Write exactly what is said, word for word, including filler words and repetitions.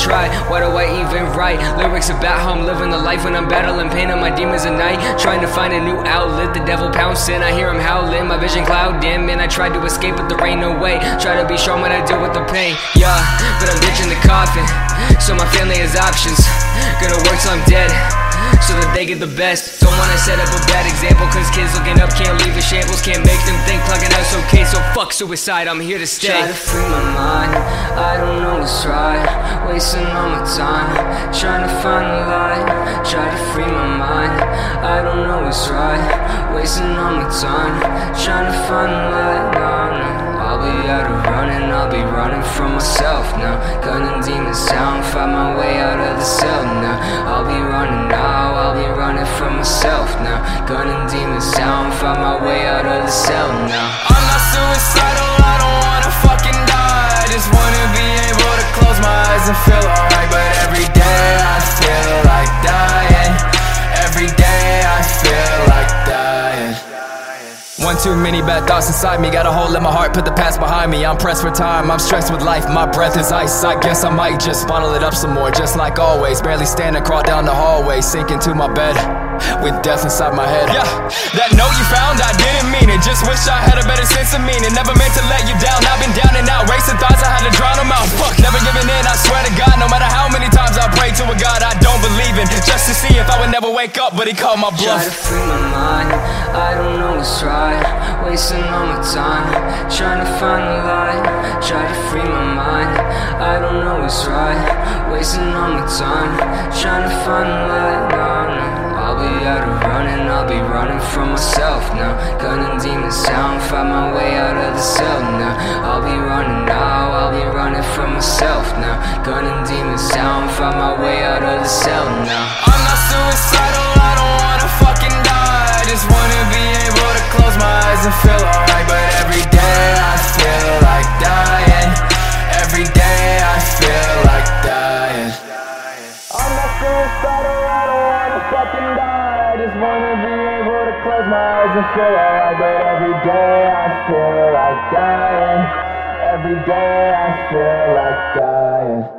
try? Why do I even write lyrics about how I'm living the life when I'm battling pain on my demons at night? Trying to find a new outlet, the devil pouncing, I hear him howling, my vision cloud dim, and I tried to escape but there ain't no way. Try to be strong when I deal with the pain, yeah, but I'm ditching the coffin, so my family has options. Gonna work till I'm dead, so that they get the best. Don't wanna set up a bad example, cause kids looking up can't leave in shambles. Can't make them think plugging out's okay, so fuck suicide, I'm here to stay. Try to free my mind, I don't know what's right. Wasting all my time, trying to find the light. Try to free my mind, I don't know what's right. Wasting all my time, trying to find the light. No, no. I'll be out of running, I'll be running from myself now. Gunning demons down, find my way out of the cell now. I'll be running now, I'll be running from myself now. Gunning demons down, find my way out of the cell now. I'm not suicidal, I don't wanna fucking die. I just wanna be able to close my eyes and feel alright. But every day I feel like dying. Every day I feel like dying. One too many bad thoughts inside me, got a hole in my heart, put the past behind me. I'm pressed for time, I'm stressed with life, my breath is ice. I guess I might just bottle it up some more, just like always. Barely standing, crawl down the hallway, sink into my bed with death inside my head. Yeah, that note you found, I didn't mean it. Just wish I had a better sense of meaning. Never meant to let you down, I've been down and out. Racing thoughts, I had to drown them out. Fuck, never giving in, I swear to God. No matter how many times I pray to a God I don't believe in, just to see if I would never wake up, but he called my bluff. Try to free my mind, I don't know what's right. Wasting all my time, trying to find the light. Try to free my mind, I don't know what's right. Wasting all my time, trying to find the light. No, no. I'll be out of running, I'll be running from myself now. Gunning demons down, find my way out of the cell now. I'll be running now, I'll be running from myself now. Gunning demons down, find my way out of the cell now. I'm not suicidal, I don't wanna fucking die. I just wanna be able to close my eyes and feel alright. But every day I feel like dying. Every day I feel like dying. I'm not suicidal, I don't wanna fucking die. I just wanna be able to close my eyes and feel alright. But every day I feel like dying. Every day I feel like dying.